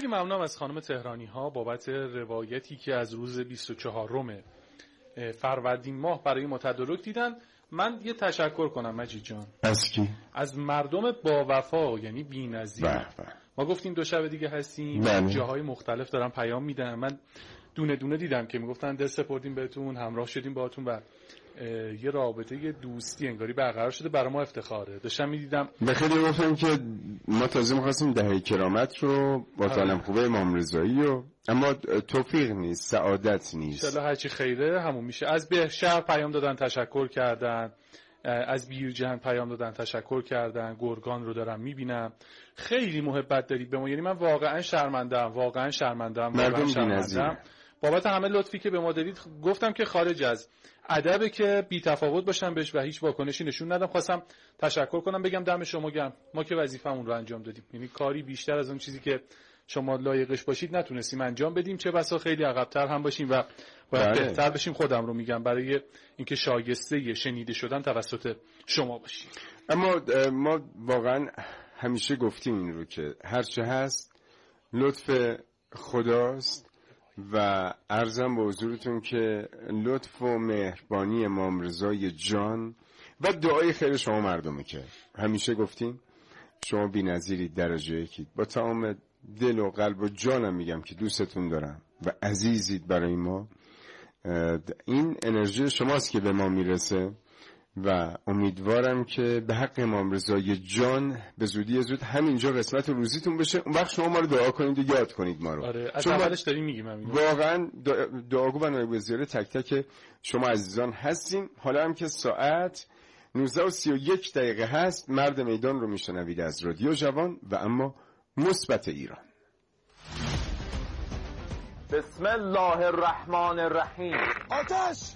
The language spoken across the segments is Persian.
خیلی ممنونم از خانم تهرانی ها بابت روایتی که از روز 24 فروردین ماه برای ما تدارک دیدن. من یه تشکر کنم مجید جان. از کی؟ از مردم با وفا، یعنی بی‌نظیر. ما گفتیم 2 شب دیگه هستیم، جاهای مختلف دارن پیام میدن. من دونه دونه دیدم که میگفتن دست سپردیم بهتون، همراه شدیم باهاتون و یه رابطه دوستی انگاری برقرار شده. برای ما افتخاره. داشتم میدیدم به خیلی گفتم که ما تازه می‌خواستیم دهه کرامت رو با طالب خوبه امام رضایی و اما توفیق نیست، سعادت نیست. انشالله هرچی خیره همون میشه. از بهشهر پیام دادن، تشکر کردن. از بیرجهن پیام دادن، تشکر کردن. گرگان رو دارم میبینم. خیلی محبت دارید به ما، یعنی من واقعا شرمنده‌ام. مردم بی‌نظیر بابت همه لطفی که به ما دادید. گفتم که خارج از ادبه که بی تفاوت باشم بهش و هیچ واکنشی نشون ندم. خواستم تشکر کنم، بگم دم شما گرم. ما که وظیفمون رو انجام دادیم، یعنی کاری بیشتر از اون چیزی که شما لایقش باشید نتونستیم انجام بدیم. چه بسا خیلی عقب‌تر هم باشیم و باید بهتر بشیم. خودم رو میگم برای اینکه شایسته شنیده شدن توسط شما باشیم. اما ما واقعا همیشه گفتیم این رو که هرچه هست لطف خداست و عرضم به حضورتون که لطف و مهربانی امام رضای جان و دعای خیر شما مردمه که همیشه گفتیم شما بی‌نظیرید، درجه یکید. با تمام دل و قلب و جانم میگم که دوستتون دارم و عزیزید برای ما. این انرژی شماست که به ما میرسه و امیدوارم که به حق امام رضای جان به زودی زود همینجا قسمت روزیتون بشه. اون وقت شما ما رو دعا کنید و یاد کنید ما رو. آره، از اولش داریم میگیم همین. واقعا دعاگو و نایب وزیر تک تک شما عزیزان هستیم. حالا هم که ساعت 19:31 هست، مرد میدان رو میشنوید از رادیو جوان و اما مثبت ایران. بسم الله الرحمن الرحیم. آتش!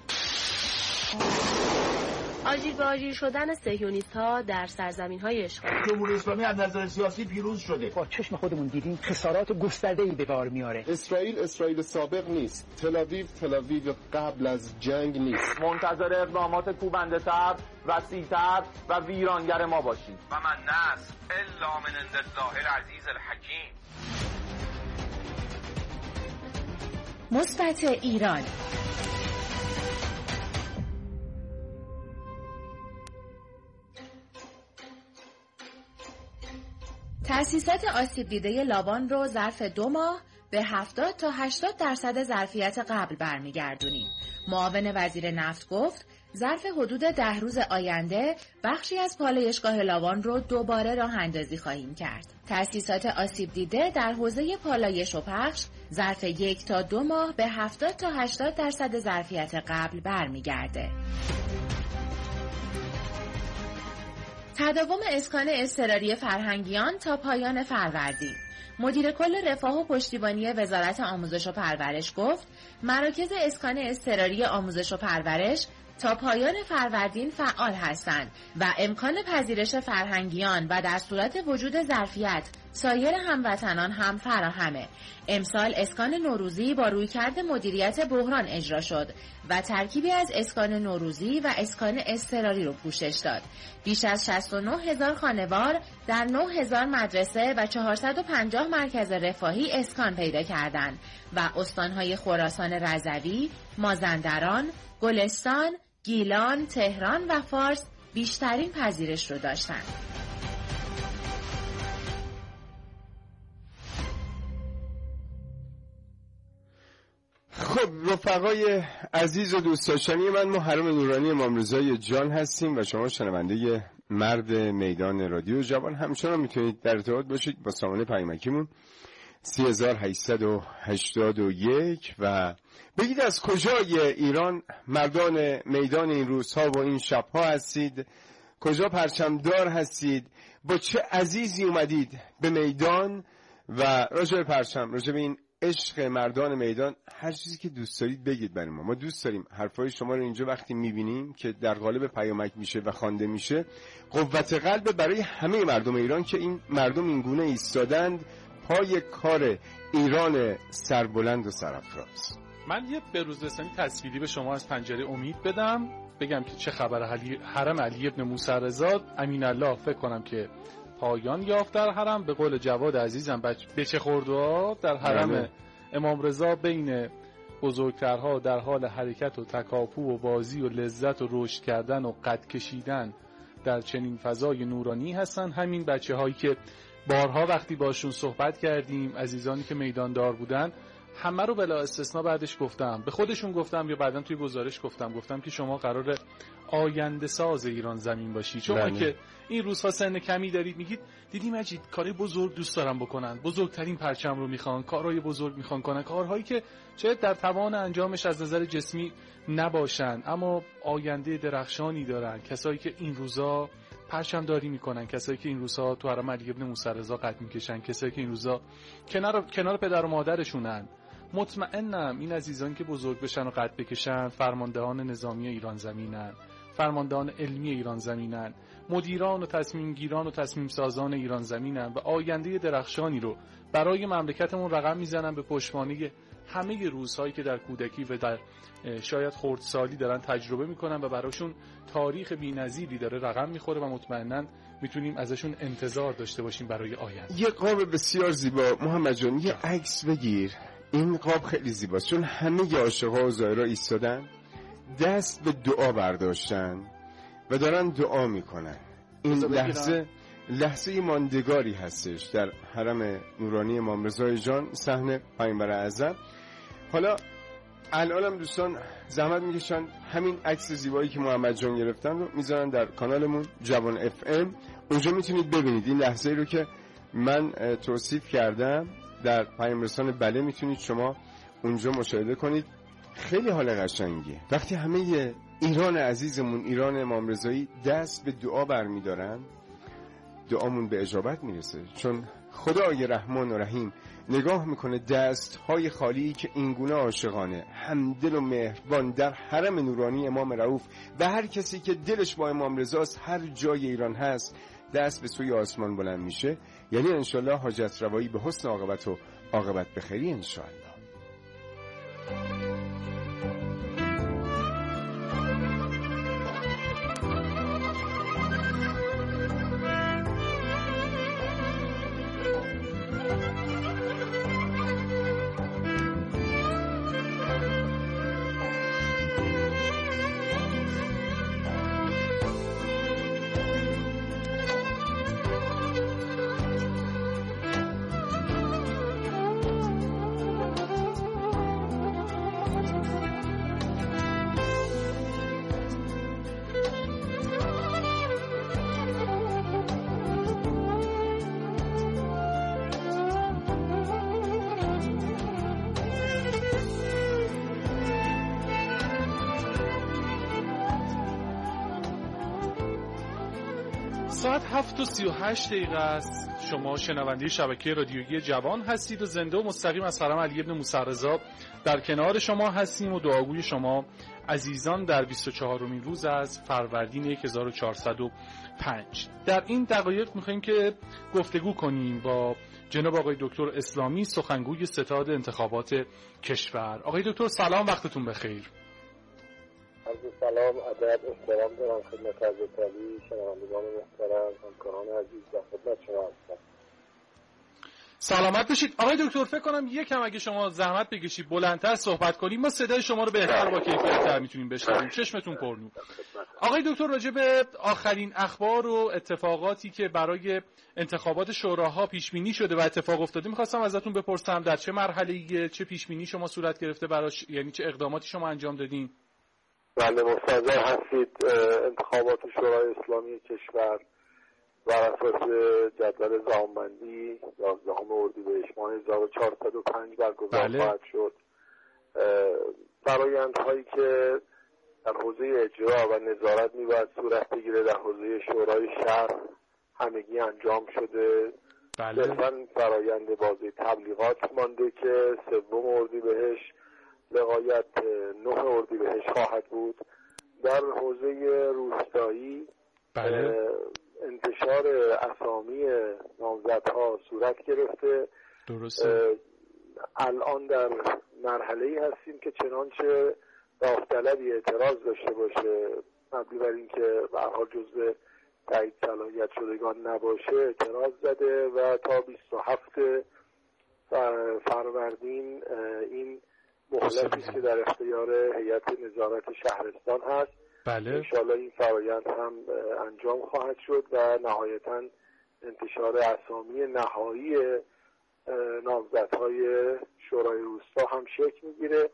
آجیل به آجیل شدن صهیونیست‌ها در سرزمین‌های اشغال. جمهوری اسلامی از نظر سیاسی پیروز شده. با چشم خودمون دیدیم خسارات گسترده‌ای به بار میاره. اسرائیل سابق نیست. تل آویو قبل از جنگ نیست. منتظر اقدامات کوبنده‌تر، وسیع‌تر و ویرانگر ما باشید. و من نصر الا من عند الله العزیز الحکیم. مثبت ایران. تأسیسات آسیب دیده لاوان رو ظرف 2 ماه به 70 تا 80% ظرفیت قبل برمیگردونیم. معاون وزیر نفت گفت ظرف حدود 10 روز آینده بخشی از پالایشگاه لاوان رو دوباره راه اندازی خواهیم کرد. تأسیسات آسیب دیده در حوزه پالایش و پخش ظرف 1 تا 2 ماه به 70 تا 80% ظرفیت قبل برمیگرده. تداوم اسکان اضطراری فرهنگیان تا پایان فروردین. مدیر کل رفاه و پشتیبانی وزارت آموزش و پرورش گفت مراکز اسکان اضطراری آموزش و پرورش تا پایان فروردین فعال هستند و امکان پذیرش فرهنگیان و در صورت وجود ظرفیت سایر هموطنان هم فراهمه. امسال اسکان نوروزی با رویکرد مدیریت بحران اجرا شد و ترکیبی از اسکان نوروزی و اسکان اضطراری رو پوشش داد. بیش از 69,000 خانوار در 9,000 مدرسه و 450 مرکز رفاهی اسکان پیدا کردند و استانهای خراسان رضوی، مازندران، گلستان، گیلان، تهران و فارس بیشترین پذیرش رو داشتند. خب رفقای عزیز و دوست داشتنی من، محرم نورانی امام رضای جان هستیم و شما شنونده مرد میدان رادیو جوان. همچنان میتونید در ارتباط باشید با سامانه پیامکیمون 3881 و بگید از کجای ایران مردان میدان این روزها و این شبها هستید، کجا پرچمدار هستید، با چه عزیزی اومدید به میدان و راجع به پرچم، راجع به این عشق مردان میدان، هر چیزی که دوست دارید بگید برای ما دوست داریم حرفای شما رو اینجا وقتی میبینیم که در قالب پیامک میشه و خوانده میشه قوت قلب برای همه مردم ایران که این مردم اینگونه ایستادند پای کار ایران سربلند و سرافراز. من یه بروزرسانی تصویری به شما از پنجره امید بدم، بگم که چه خبر حرم علی ابن موسی رضا. امین الله فکر کنم که پایان یافت در حرم. به قول جواد عزیزم بچه خردوها در حرم امام رضا بین بزرگترها در حال حرکت و تکاپو و بازی و لذت و رشد کردن و قد کشیدن در چنین فضای نورانی هستن. همین بچه هایی که بارها وقتی باشون صحبت کردیم، عزیزانی که میداندار بودن، همه رو بلا استثناء بعدش گفتم، به خودشون گفتم یا بعداً توی گزارش گفتم که شما قراره آینده ساز ایران زمین باشی. شما که این روزها سن کمی دارید میگید دیدی مجید کارهای بزرگ دوست دارن بکنن، بزرگترین پرچم رو میخوان، کارهای بزرگ میخوان کنن، کارهایی که شاید در توان انجامش از نظر جسمی نباشن اما آینده درخشانی دارن. کسایی که این روزا پرچم داری میکنن، کسایی که این روزها تو حرم علی ابن موسی رضا قد میکشن، کسایی که این روزا کنار پدر و مادرشونن. مطمئنم این عزیزان که بزرگ بشن و قد بکشن فرماندهان نظامی ایران زمینن، فرماندهان علمی ایران زمینن، مدیران و تصمیم گیران و تصمیم سازان ایران زمینن و آینده درخشانی رو برای مملکتمون رقم میزنن به پشتوانه همه روزهایی که در کودکی و در شاید خردسالی دارن تجربه میکنن و براشون تاریخ بی‌نظیری داره رقم میخوره و مطمئناً میتونیم ازشون انتظار داشته باشیم برای آینده. یه قاب بسیار زیبا محمد جان، یه عکس بگیر. این قاب خیلی زیباست چون همه عاشق‌ها و زائرها ایستادن، دست به دعا برداشتن و دارن دعا میکنن. این لحظه ماندگاری هستش در حرم نورانی امام رضا جان، صحن پیامبر اعظم. حالا الانم دوستان زحمت میکشن همین عکس زیبایی که محمد جان گرفتن رو میذارن در کانالمون جوان اف ام. اونجا میتونید ببینید این لحظه‌ای رو که من توصیف کردم در پیام رسان بله، میتونید شما اونجا مشاهده کنید. خیلی حال قشنگیه وقتی همه ایران عزیزمون، ایران امام رضایی دست به دعا برمیدارن، دعامون به اجابت میرسه، چون خدای رحمان و رحیم نگاه میکنه دستهای خالی که اینگونه عاشقانه، همدل و مهربان در حرم نورانی امام رؤوف و هر کسی که دلش با امام رضاست هر جای ایران هست دست به سوی آسمان بلند میشه. یعنی انشالله حاجت روایی به حسن عاقبت و عاقبت به خیری انشالله. ساعت 7:38 است. شما شنونده شبکه رادیویی جوان هستید و زنده و مستقیم از حرم علی ابن موسی رضا در کنار شما هستیم و دعاگوی شما عزیزان در 24مین روز از فروردین 1405. در این دقایق می‌خوایم که گفتگو کنیم با جناب آقای دکتر اسلامی، سخنگوی ستاد انتخابات کشور. آقای دکتر سلام، وقتتون بخیر. سلام، ادب، احترام دارم خدمت حضرت علی، شنوندگان محترم، همکاران عزیز و خدمت شما هستم. سلامت باشید. آقای دکتر فکر کنم یکم اگه شما زحمت بکشید بلندتر صحبت کنیم ما صدای شما رو بهتر با کیفیت‌تر میتونیم بشنویم. چشمتون پرنور. آقای دکتر راجع به آخرین اخبار و اتفاقاتی که برای انتخابات شوراها پیش بینی شده و اتفاق افتاده می‌خواستم ازتون بپرسم در چه مرحله‌ای، چه پیش بینی شما صورت گرفته براش، یعنی چه اقداماتی شما انجام دادین؟ بله، مستحضر هستید. انتخابات شورای اسلامی کشور بر اساس جدول زمانبندی 11 اردیبهشت ماه 1405 برگزار خواهد شد. فرآیندهایی که در حوزه اجرا و نظارت میباید صورت بگیره در حوزه شورای شهر همگی انجام شده. صرفاً فرآیند بازی تبلیغات مانده که 3 اردیبهشت لغایت 9 اردیبهشت خواهد بود. در حوزه روستایی انتشار اسامی نامزدها صورت گرفته. درسته. الان در مرحله‌ای هستیم که چنانچه داوطلبی اعتراض داشته باشه مبنی بر اینکه به هر حال جزء تایید صلاحیت شدگان نباشه اعتراض زده و تا 27 فروردین این مهلتی است که در اختیار هیئت نظارت شهرستان هست. بله. انشاءالله این فرآیند هم انجام خواهد شد و نهایتاً انتشار اسامی نهایی نامزدهای شورای روستا هم شکل میگیره.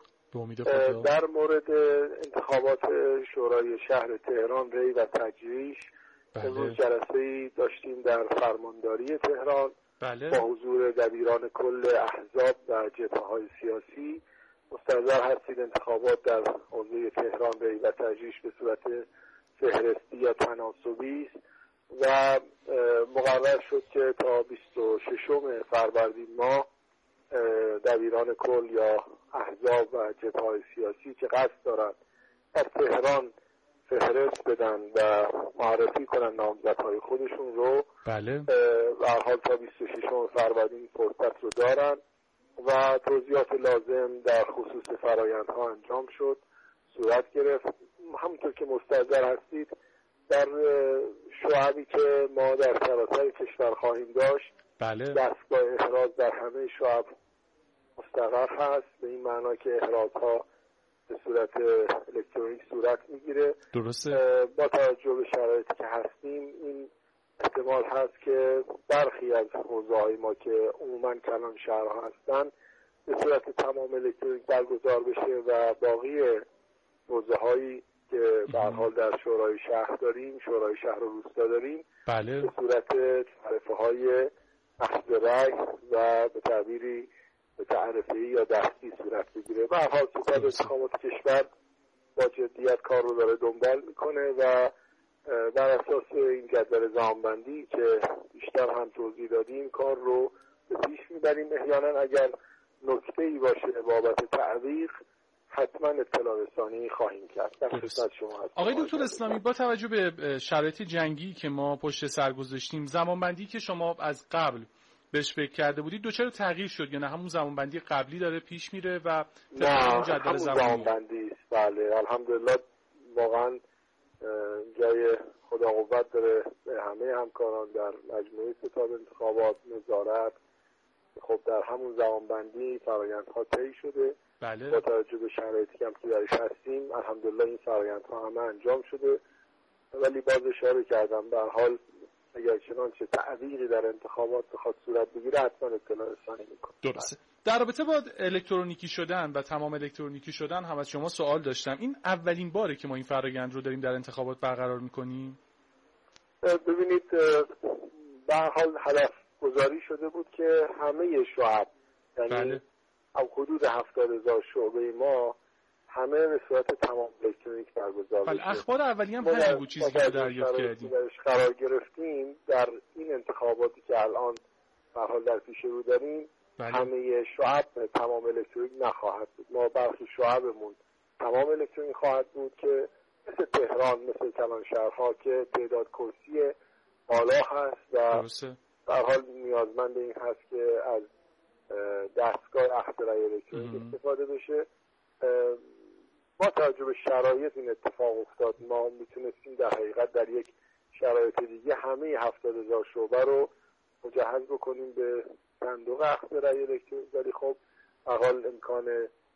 در مورد انتخابات شورای شهر تهران، ری و تجریش امروز جلسه‌ای داشتیم در فرمانداری تهران با حضور دبیران کل احزاب و جبهه‌های سیاسی. مستحضر هستید انتخابات در حوزه تهران، ری و تجریش به صورت فهرستی یا تناسبی است و مقرر شد که تا 26 فروردین ما دبیران کل یا احزاب و جبهه‌های سیاسی که قصد دارند از تهران فهرست بدن و معرفی کنن نامزدهای خودشون رو به هر حال تا 26 فروردین فرصت رو دارن و توضیحات لازم در خصوص فرآیندها انجام شد، صورت گرفت. همونطور که مستحضر هستید در شعبی که ما در سراسر کشور خواهیم داشت دستگاه احراز در همه شعب مستقر هست، به این معنا که احرازها به صورت الکترونیک صورت میگیره. درسته. با توجه به شرایطی که هستیم این احتمال هست که برخی از حوزه‌های ما که عموماً کلان شهرها هستن به صورت تمام الکترونیک برگزار بشه و باقی حوزه‌هایی که به هر حال در شورای شهر داریم، شورای شهر و روستا داریم، به صورت تعرفه‌های اخذ رأی و به تعبیری به تعرفه‌ای یا دستی صورت بگیره. به هر حال سپاه انتخابات کشور با جدیت کار رو داره دنبال میکنه و بر اساس این جدول زمانبندی که بیشتر هم توضیح دادیم کار رو به پیش میبریم. احیانا اگر نکته‌ای باشه بابت تعویق حتما اطلاع رسانی خواهیم کرد. در خدمت شما هستم. آقای دکتر اسلامی، با توجه به شرایط جنگی که ما پشت سر گذاشتیم، زمانبندی که شما از قبل بهش فکر کرده بودید دوچار تغییر شد یا نه همون زمانبندی قبلی داره پیش میره و نه همون زمانبندی است؟ بله الحمدلله، واقعا جای خدا قوت داره به همه همکاران در مجموعه ستاد انتخابات نظارت. خب در همون زمانبندی فرآیندها طی شده. با توجه به شرایطی که درش هستیم الحمدلله این فرآیندها همه انجام شده، ولی باز اشاره کردم به هر حال اگر چنانچه تعویقی در انتخابات بخواد صورت بگیره حتما اطلاع رسانی میکنه. درسته. در رابطه با الکترونیکی شدن و تمام الکترونیکی شدن هم از شما سوال داشتم. این اولین باره که ما این فرآیند رو داریم در انتخابات برقرار میکنیم؟ ببینید به هر حال هدف گذاری شده بود که همه شعب یعنی حدود 70,000 شعبه ما همه به صورت تمام الکترونیک برگزار بشه. اخبار اولیه هم همین بود چیزی که دریافت کردیم. درش قرار گرفتیم در این انتخاباتی که الان به هر حال در پیش رو داریم همه شعب تمام الکترونیک نخواهد بود. ما برخی شعبمون تمام الکترونیک خواهد بود که مثل تهران، مثل کلان شهرها که تعداد کرسی بالا هست و به هر حال نیازمند این هست که از دستگاه اخذ رأی الکترونیک استفاده بشه. با توجه به شرایط این اتفاق افتاد. ما میتونستیم در حقیقت در یک شرایط دیگه همه 70,000 شعبه رو مجهز بکنیم به صندوق اخذ رأی الکترونیک، ولی خب به هر حال امکان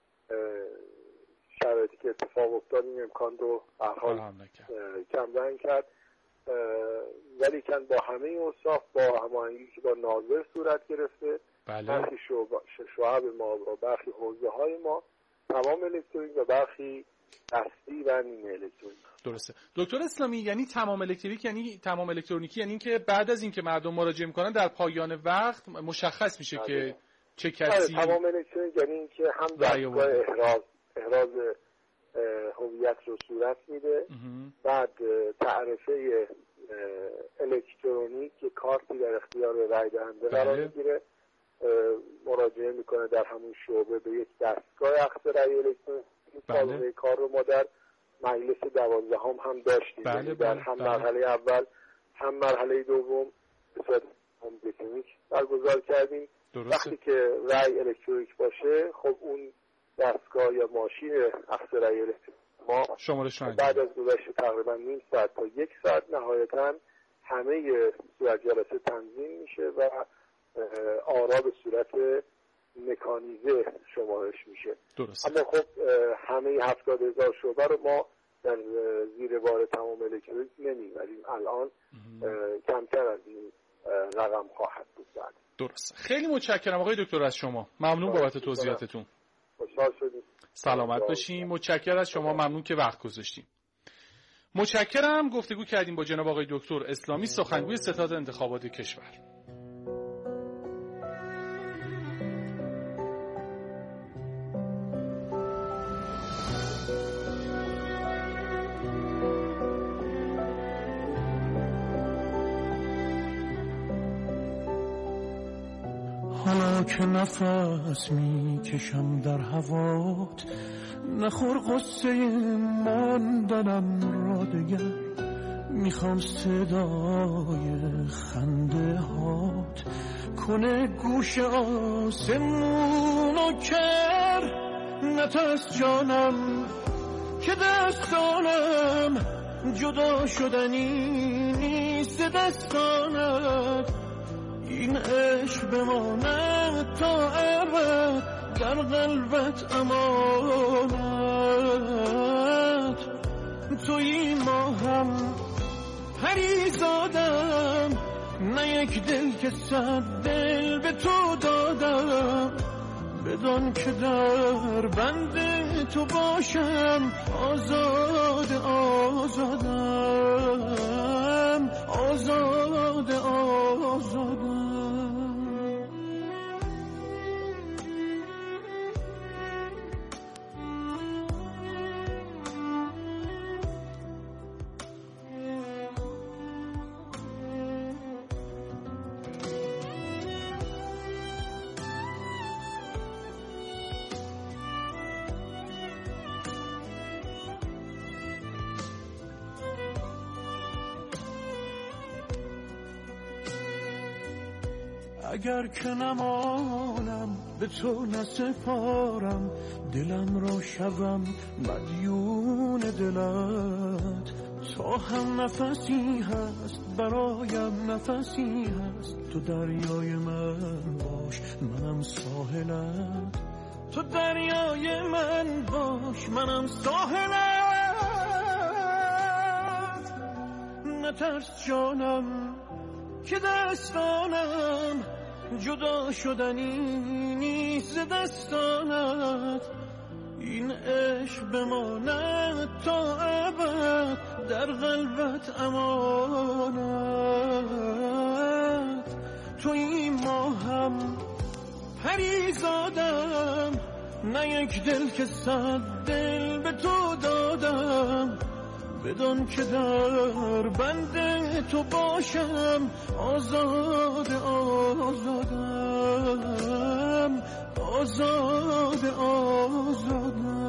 شرایطی که اتفاق افتاد این امکان رو به هر حال کمرنگ کرد. ولی کن با همه اوصاف با هماهنگی که با ناظر صورت گرفته برخی شعب ما و برخی حوزه های ما تمام الکترونیک و برخی دستی و نیمه الکترونیک. درسته. دکتر اسلامی، یعنی تمام الکترونیکی یعنی که بعد از اینکه مردم مراجعه میکنن در پایان وقت مشخص میشه که چه کسی تمام الکترونیک یعنی اینکه هم دستگاه احراز هویت رو صورت میده، بعد تعرفه الکترونیک که کارتی در اختیار رای دهنده قرار میگیره، مراجعه میکنه در همون شعبه به یک دستگاه اخذ رای الکترونیک. این کار رو ما در مجلس 12 هم داشتیم. در هم مرحله اول هم مرحله دوم به صورت الکترونیک برگزار کردیم. وقتی که رای الکترونیک باشه خب اون دستگاه یا ماشین اخذ رای الکترونیک ما بعد از گذشت تقریبا نیم ساعت تا یک ساعت نهایتاً همه صورت جلسه تنظیم میشه و آرا به صورت مکانیزه شمارش میشه. درست. اما خب همه 70,000 شعبه رو ما در زیر بار تمام الکترونیک نمیبریم. الان کمتر از این رقم خواهد بود بعد. درست. خیلی متشکرم آقای دکتر از شما. ممنون بابت توضیحاتتون. خوشحال شدیم. سلامت باشیم. متشکرم از شما. ممنون که وقت گذاشتیم. متشکرم. گفتگو کردیم با جناب آقای دکتر اسلامی، سخنگوی ستاد انتخابات کشور. حالا که نفس می کشم در هوات، نخور قصه ماندنم را دگر. میخوام صدای خنده هات کنه گوش آسمونو کر. نترس جانم که دستانم جدا شدنی نیست دستانت. این عشق بماند تا ابد در قلبت امانت. توی ما هم پریزادم، نه یک دل که 100 دل به تو دادم. بدان که در بند تو باشم آزاد آزادم، آزاد آزادم. اگر که نمانم به تو نسپارم، دلم را شوم مدیون دلت. تا هم نفسی هست برایم نفسی هست، تو دریای من باش منم ساحلت. تو دریای من باش منم ساحلت. نترس جانم که دستانم جدا شدنی نیست دستانت. این عشق بماند تا ابد در قلبت امانت. توی ما هم پریزادم، نه یک دل که 100 دل به تو دادم. بدان که در بند تو باشم آزاد آزادم، آزاد آزادم.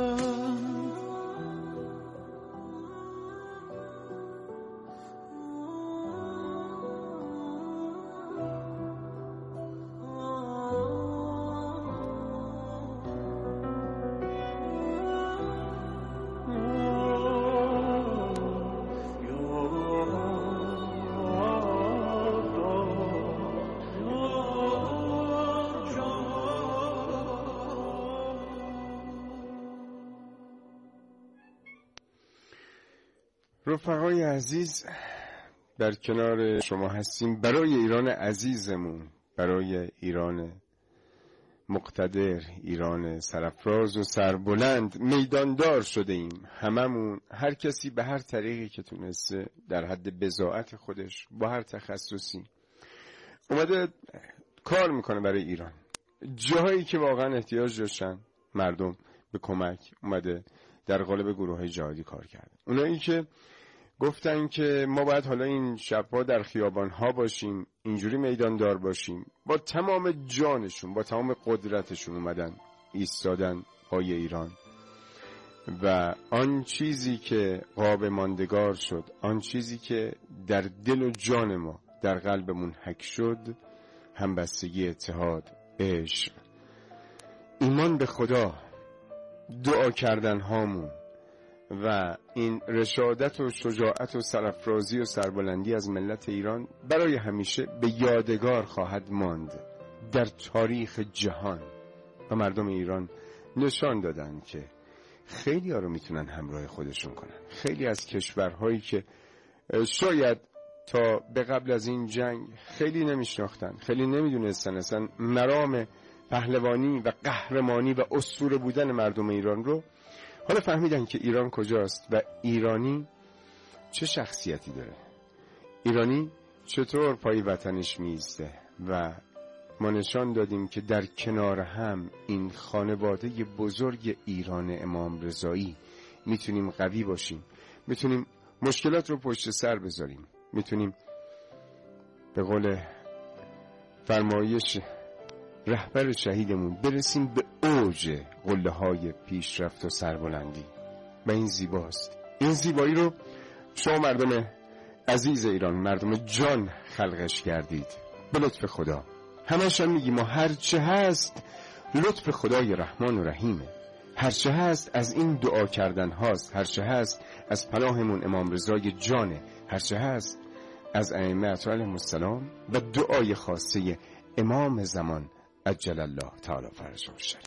رفقای عزیز، در کنار شما هستیم برای ایران عزیزمون، برای ایران مقتدر، ایران سرفراز و سربلند میداندار شده ایم. هممون، هر کسی به هر طریقی که تونسته در حد بضاعت خودش با هر تخصصی اومده کار میکنه برای ایران. جاهایی که واقعا احتیاج داشتن مردم به کمک اومده در قالب گروه‌های جهادی کار کرده. اونایی که گفتن که ما باید حالا این شب‌ها در خیابان‌ها باشیم، اینجوری میداندار باشیم، با تمام جانشون، با تمام قدرتشون اومدن ایستادن پای ایران. و آن چیزی که غاب ماندگار شد، آن چیزی که در دل و جان ما، در قلبمون حک شد، همبستگی، اتحاد، عشق، ایمان به خدا، دعا کردن هامون و این رشادت و شجاعت و سرافرازی و سربلندی از ملت ایران برای همیشه به یادگار خواهد ماند در تاریخ جهان. و مردم ایران نشان دادن که خیلی ها رو میتونن همراه خودشون کنن. خیلی از کشورهایی که شاید تا به قبل از این جنگ خیلی نمیشناختن، خیلی نمیدونستن اصلا مرام پهلوانی و قهرمانی و اسطوره بودن مردم ایران رو، حالا فهمیدن که ایران کجاست و ایرانی چه شخصیتی داره، ایرانی چطور پای وطنش میایسته. و ما نشان دادیم که در کنار هم این خانواده بزرگ ایران امام رضایی میتونیم قوی باشیم، میتونیم مشکلات رو پشت سر بذاریم، میتونیم به قول فرمایش رهبر شهیدمون برسیم به اوج قله های پیشرفت و سربلندی. و این زیباست. این زیبایی رو شما مردم عزیز ایران، مردم جان خلقش کردید به لطف خدا. همشان میگیم ما هرچه هست لطف خدای رحمان و رحیمه، هرچه هست از این دعا کردن هاست، هرچه هست از پناهمون امام رضای جانه، هرچه هست از ائمه علیهم السلام و دعای خاصه امام زمان عجل الله تعالی فرجه الشریف.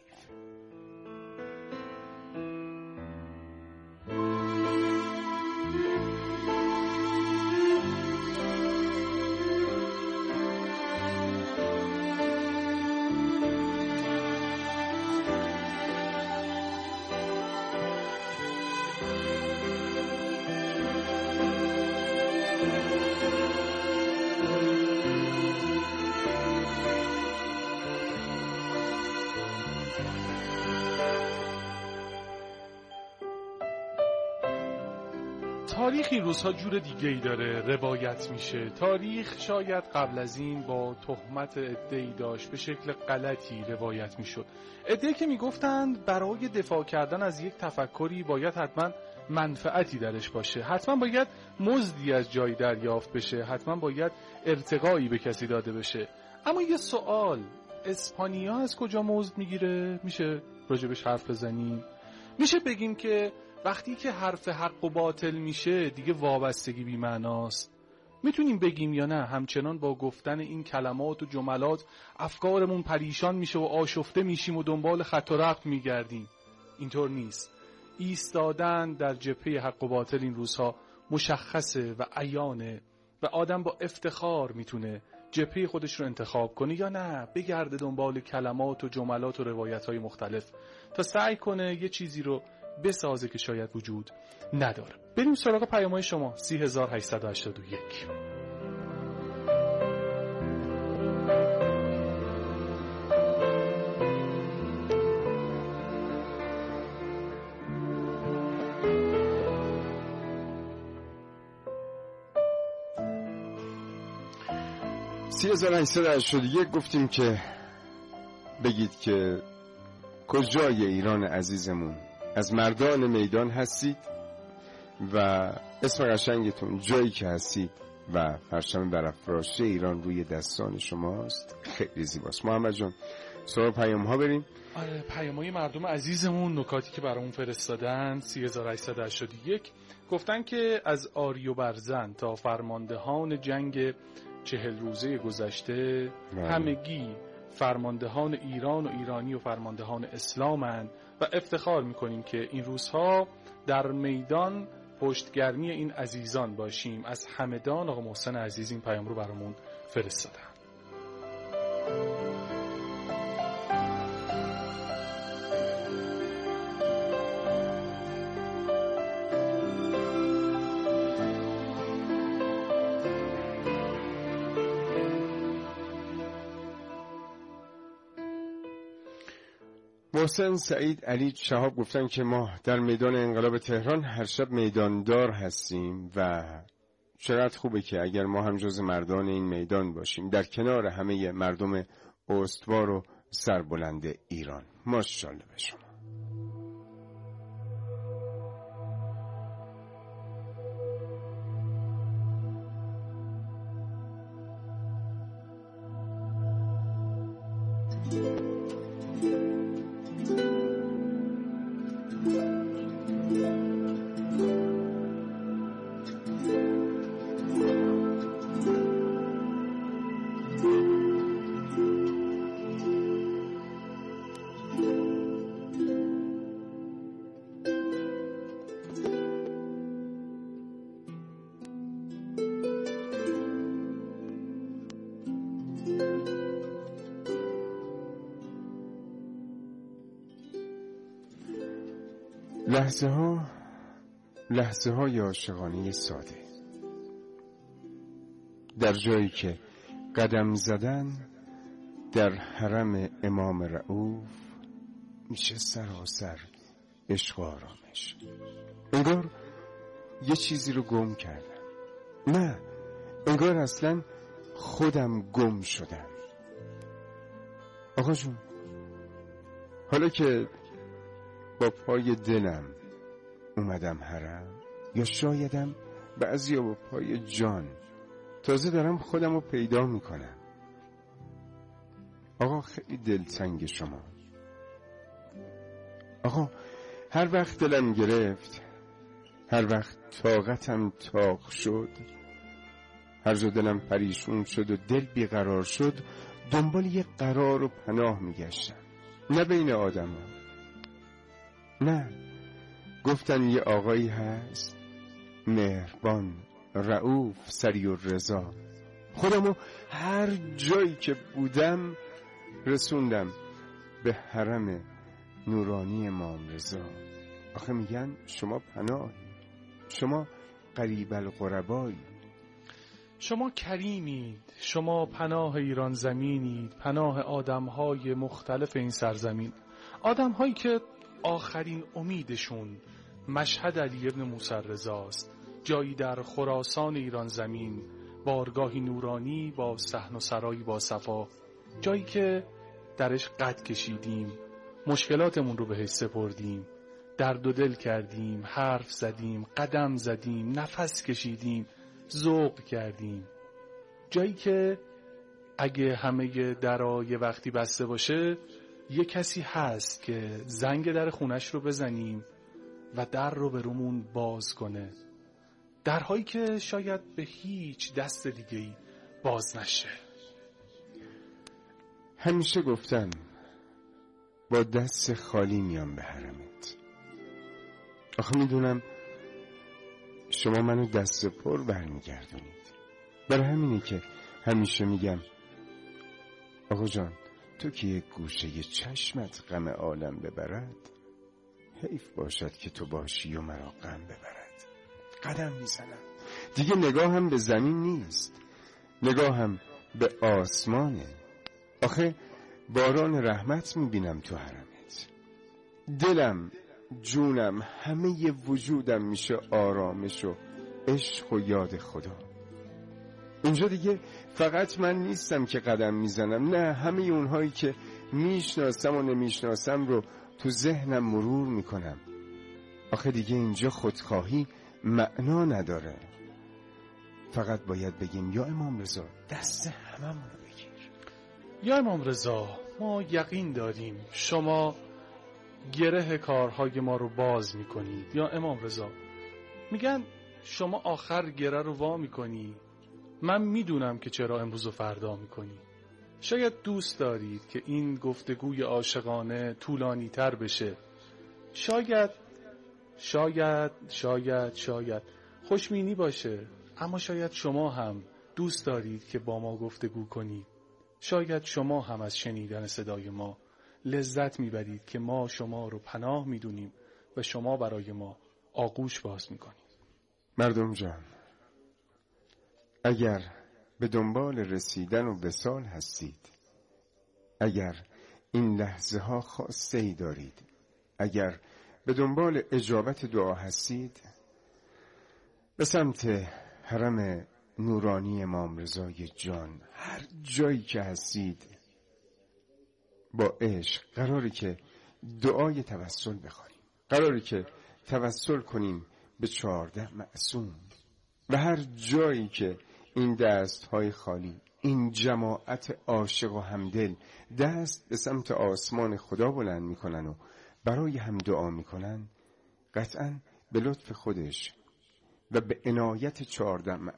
تاریخ این روزها جور دیگه ای داره روایت میشه. تاریخ شاید قبل از این با تهمت عده‌ای داشت به شکل غلطی روایت میشد. عده‌ای که میگفتند برای دفاع کردن از یک تفکری باید حتما منفعتی درش باشه، حتما باید مزدی از جایی دریافت بشه، حتما باید ارتقایی به کسی داده بشه. اما یه سوال، اسپانیا از کجا مزد میگیره؟ میشه راجبش حرف بزنیم؟ میشه بگیم که وقتی که حرف حق و باطل میشه دیگه وابستگی بی معناست؟ میتونیم بگیم یا نه همچنان با گفتن این کلمات و جملات افکارمون پریشان میشه و آشفته میشیم و دنبال خط و ربط میگردیم؟ اینطور نیست. ایستادن در جبهه حق و باطل این روزها مشخصه و عیانه و آدم با افتخار میتونه جبهه خودش رو انتخاب کنه یا نه بگرده دنبال کلمات و جملات و روایت‌های مختلف تا سعی کنه یه چیزی رو بسازه که شاید وجود نداره. بریم سراغ پیام‌های شما. 3881. گفتیم که بگید که کجای ایران عزیزمون از مردان میدان هستید و اسم قشنگتون جایی که هستید و پرچم برافراشته ایران روی دستان شماست. خیلی زیباست. محمد جان سراغ پیام ها بریم. آره، پیام های مردم عزیزمون، نکاتی که برامون فرستادن. 3881 گفتن که از آری و برزن تا فرماندهان جنگ 40 روزه گذشته همگی فرماندهان ایران و ایرانی و فرماندهان اسلامند و افتخار میکنیم که این روزها در میدان پشتگرمی این عزیزان باشیم. از همدان آقا محسن عزیز این پیام رو برامون فرستادن. محسن سعید علی شهاب گفتن که ما در میدان انقلاب تهران هر شب میداندار هستیم و چقدر خوبه که اگر ما هم جز مردان این میدان باشیم در کنار همه مردم استوار و سربلند ایران. ماشاءالله به شما. لحظه های عاشقانه ساده، در جایی که قدم زدن در حرم امام رؤوف میشه سراسر عشق و آرامش. انگار یه چیزی رو گم کردم، نه انگار اصلا خودم گم شدم. آقا جون، حالا که با پای دلم اومدم حرم، یا شایدم بعضیا با پای جان، تازه دارم خودم رو پیدا میکنم. آقا خیلی دلتنگ شما. آقا هر وقت دلم گرفت، هر وقت طاقتم تاق شد، هر جا دلم پریشون شد و دل بیقرار شد، دنبال یه قرار و پناه میگشتم. نه بین آدم ها، نه، گفتن یه آقایی هست مهربان، رؤوف، سریع الرضا. خودمو هر جایی که بودم رسوندم به حرم نورانی امام رضا. آخه میگن شما پناهی، شما قریب الغربایی، شما کریمید، شما پناه ایران زمینید، پناه آدمهای مختلف این سرزمین، آدمهایی که آخرین امیدشون مشهد علی ابن موسی رضاست، جایی در خراسان ایران زمین، بارگاهی نورانی با صحن و سرایی با صفا، جایی که درش قد کشیدیم، مشکلاتمون رو بهش سپردیم، درد و دل کردیم، حرف زدیم، قدم زدیم، نفس کشیدیم، ذوق کردیم، جایی که اگه همه درای وقتی بسته باشه یه کسی هست که زنگ در خونش رو بزنیم و در رو به رومون باز کنه، درهایی که شاید به هیچ دست دیگه‌ای باز نشه. همیشه گفتم با دست خالی میام به حرمت. آخه میدونم شما منو دست پر برمیگردونید. برای همینه که همیشه میگم آقا جان، تو که یک گوشه چشمت غم عالم ببرد، حیف باشد که تو باشی و مرا غم ببرد. قدم میزنم دیگه، نگاهم به زمین نیست، نگاهم به آسمانه. آخه باران رحمت میبینم تو حرمت. دلم، جونم، همه وجودم میشه آرامش و عشق و یاد خدا. اینجا دیگه فقط من نیستم که قدم میزنم، نه، همه اونهایی که میشناسم و نمیشناسم رو تو ذهنم مرور میکنم. آخه دیگه اینجا خودخواهی معنا نداره، فقط باید بگیم یا امام رضا دست هممون رو بگیر. یا امام رضا، ما یقین داریم شما گره کارهای ما رو باز میکنید. یا امام رضا، میگن شما آخر گره رو وا میکنی. من میدونم که چرا امروز و فردا میکنی. شاید دوست دارید که این گفتگوی عاشقانه طولانی تر بشه. شاید خوشبینی باشه، اما شاید شما هم دوست دارید که با ما گفتگو کنید. شاید شما هم از شنیدن صدای ما لذت میبرید که ما شما رو پناه میدونیم و شما برای ما آغوش باز میکنید. مردم جان، اگر به دنبال رسیدن و وصال هستید، اگر این لحظه ها خواسته ای دارید، اگر به دنبال اجابت دعا هستید، به سمت حرم نورانی امام رضای جان هر جایی که هستید با عشق قراره که دعای توسل بخوانیم، قراره که توسل کنیم به 14 معصوم. و هر جایی که این دست‌های خالی، این جماعت عاشق و همدل دست به سمت آسمان خدا بلند میکنن و برای هم دعا میکنن، قطعاً به لطف خودش و به عنایت 14